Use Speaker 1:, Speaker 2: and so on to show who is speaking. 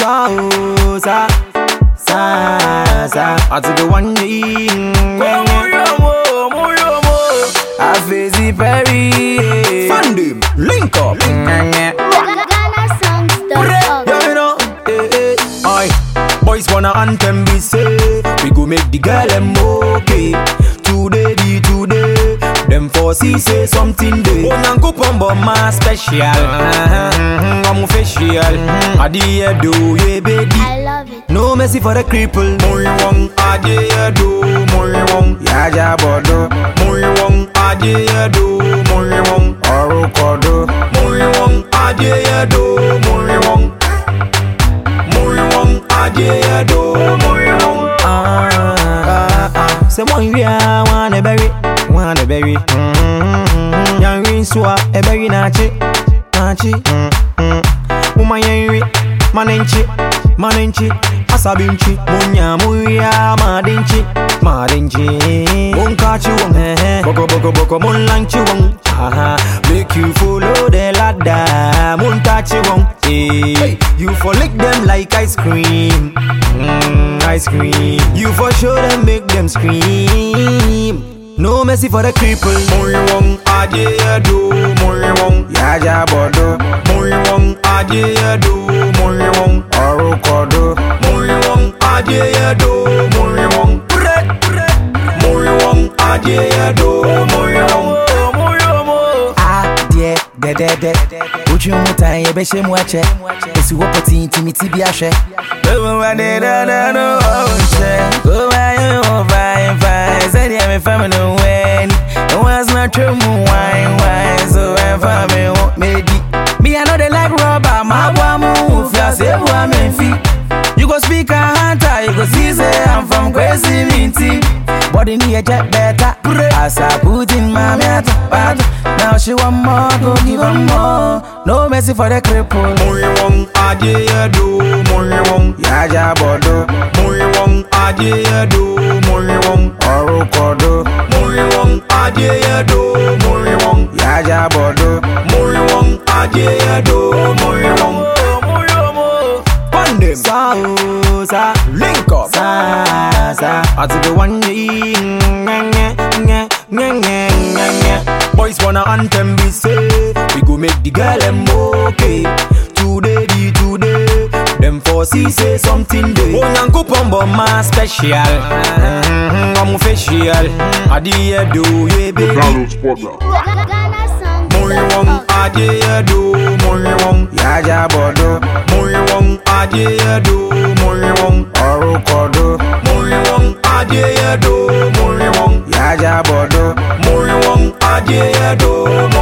Speaker 1: Sa I took it one day. I face the Perry. Fund him, link up. Boys wanna anthem be say we go make the girl them okay. Today, them forces say something day. Onyanko pombo ma special. I'm official. Adiye do ye baby.
Speaker 2: I love it.
Speaker 1: No mercy for the cripple. Muy wong adiye do. Muy wong yaja bodo. Muy wong adiye do. Muy wong orukodo. Muy wong adiye do. Muy wong. Muy wong adiye do. Muy wong. Say one ya wanna bury. Young Rinswa, a berry nachi. Woman Yenri, manenchi, asabinchi, munya, madinchi, Munkachi boko, munlanchi make you follow the ladder, muntachi hey, you for lick them like ice cream, you for sure them make them scream. No mercy for the cripple. Muy wong adiye do. Muy wong yaja bodo. Muy wong adiye do. Muy wong orukodo. Muy wong adiye do. Muy wong muy wong adiye do. Muy wong adiye de. Uchi umuta ye beshe mwache. Esi wopoti intimiti bi ahwe. Go wane no oche. Go wane fine. Said I'm a family when it was not true. Wine. So I'm family me I know they like rubber. My move. I say I'm in feet. You go speak a hunter. You go see say I'm from crazy minty. Body need a jet better. As I put in my mouth. Now she want more, go give her more. No mercy for the cripple. Muy wong adiye do. Muy wong yaja bodo. Muy wong adiye do. Muy wong orukodo. Muy wong adiye do. Muy wong yaja bodo. Muy wong adiye do. Muy wong pandem. Sa link up. Sa I took it one day. Boys wanna anthem be say we go make the girl them okay. Today, them forces say something day. Onyanko pombo ma special. I'm official. Adiye do ye baby. Muy wong adiye do. Muy wong yaja bodo. Muy wong adiye do. Muy wong orukodo. Muy wong adiye do. Muy wong yaja bodo. Muy wong adiye do.